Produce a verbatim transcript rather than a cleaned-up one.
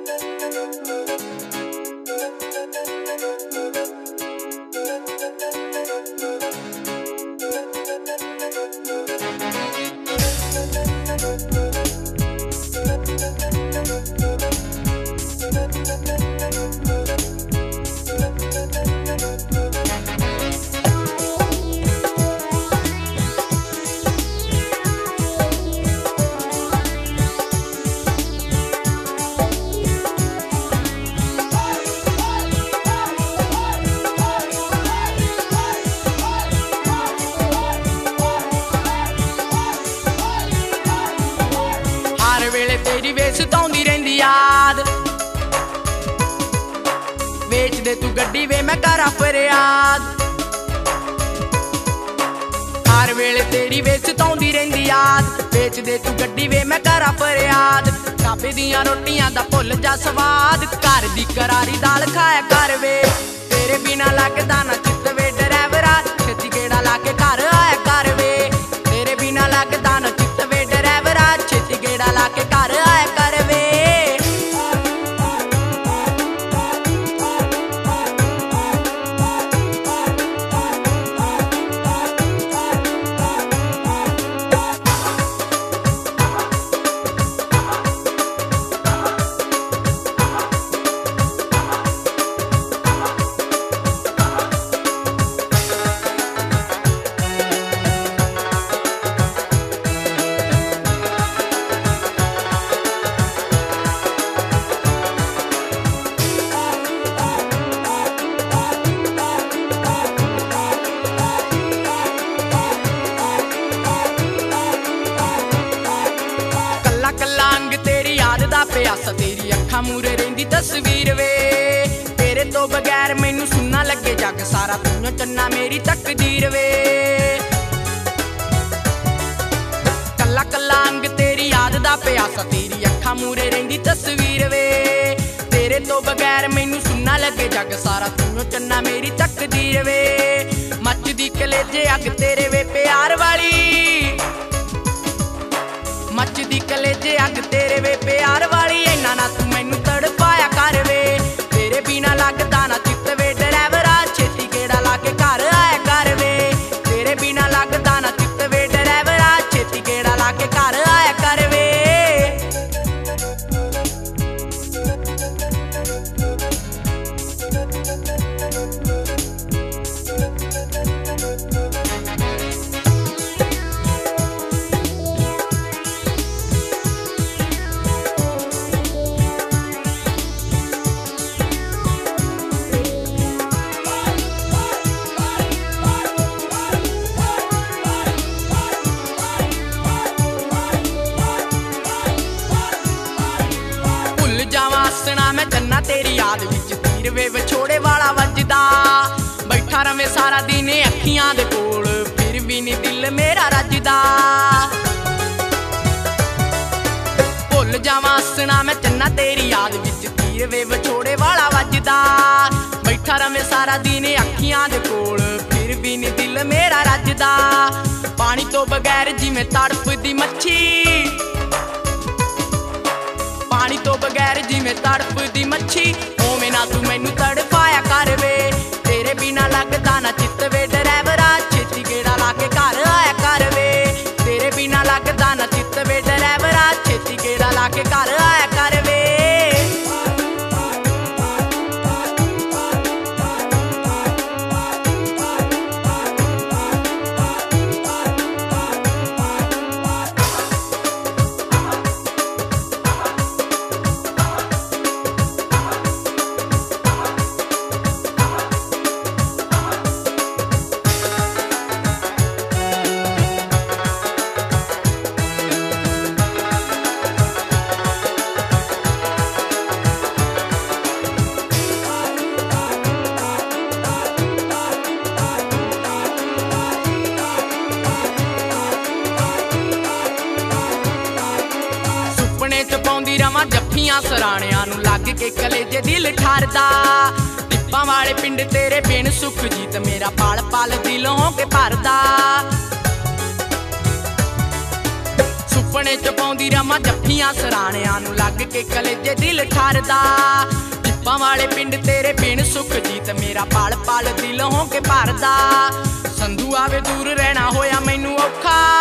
तेरी वे सताउंदी रहिंदी याद, बेच दे तू गड्डी वे मैं करा फरियाद। हर वेले तेरी वे सताउंदी रहिंदी याद, बेच दे तू गड्डी वे मैं करा फरियाद। ढाबे दियां रोटियां दा भुल जा स्वाद, घर दी करारी दाल खाया कर वे। तेरे बिना लगदा ना चित्त वे ड्राइवरा, छेती गेड़ा लाके घर आया कर वे। तेरे बिना लगदा ना चित्त वे ड्राइवरा, छेती गेड़ा लाके घर आया कर वे। प्यासा तेरी अखा मूरे रहिंदी तस्वीर वे। तेरे तो बगैर मैनू सुनना लगे जग सारा, तू चन्ना मेरी तकदीर वे। कला कला अंग तेरी याद दा प्यासा, तेरी अखा मूरे रहिंदी तस्वीर वे। तेरे तो बगैर मैनू सुनना लगे जग सारा, तू चन्ना मेरी तकदीर वे। मचदी कलेजे अग तेरे वे प्यार वाली, मचदी कलेजे अग तेरे वे प्यार वाली। इन्ना ना तू मैनू तड़पाया कर वे, तेरे बिना लगदा ना चित्त वे ड्राइवरा, छेती गेड़ा लाके घर आया कर वे। तेरे बिना लगदा ना चित्त वे ड्राइवरा, छेती गेड़ा लाके घर आया कर वे। जावां मैं चन्ना तेरी याद विच, तीर वे विछोड़े वाला वजदा। बैठा रवे सारा दिन अखियां दे कोल, फिर भी नी दिल मेरा रजदा। भुल जावां हसना मैं चन्ना तेरी याद विच, तीर वे विछोड़े वाला वजदा। बैठा रवे सारा दिन अखियां दे कोल, फिर भी नी दिल मेरा रजदा। पानी तो बगैर जिवें तड़पदी मच्छी, पानी तो बगैर जिवें तड़पदी मच्छी, ओवें ना तू मैनू तड़पाया कर वे। तेरे बिना लगदा ना चित्त वे ड्राइवरा, छेती गेड़ा लाके घर आया कर वे। तेरे बिना लगदा ना चित्त वे ड्राइवरा, छेती गेड़ा लाके घर आया कर वे। रवां जफ्फियां सराणियां नूं लग के कलेजे दिल ठारदा। टिप्पां वाले पिंड तेरे बिन सुख जीत, मेरा पल पल दिलों के भरदा। ਸੁਪਨੇ ਚ ਪਾਉਂਦੀ ਰਵਾਂ ਜੱਫੀਆਂ ਸਰਾਣਿਆਂ ਨੂੰ ਲੱਗ ਕੇ ਕਲੇਜੇ ਦਿਲ ਠਰਦਾ ਟਿੱਪਾਂ ਵਾਲੇ ਪਿੰਡ ਤੇਰੇ ਬਿਨ ਸੁਖਜੀਤ ਮੇਰਾ ਪਲ ਪਲ ਦਿਲ ਹੋ ਕੇ ਭਰਦਾ ਸੰਧੂ ਆਵੇ ਦੂਰ ਰਹਿਣਾ ਹੋਇਆ ਮੈਨੂੰ ਔਖਾ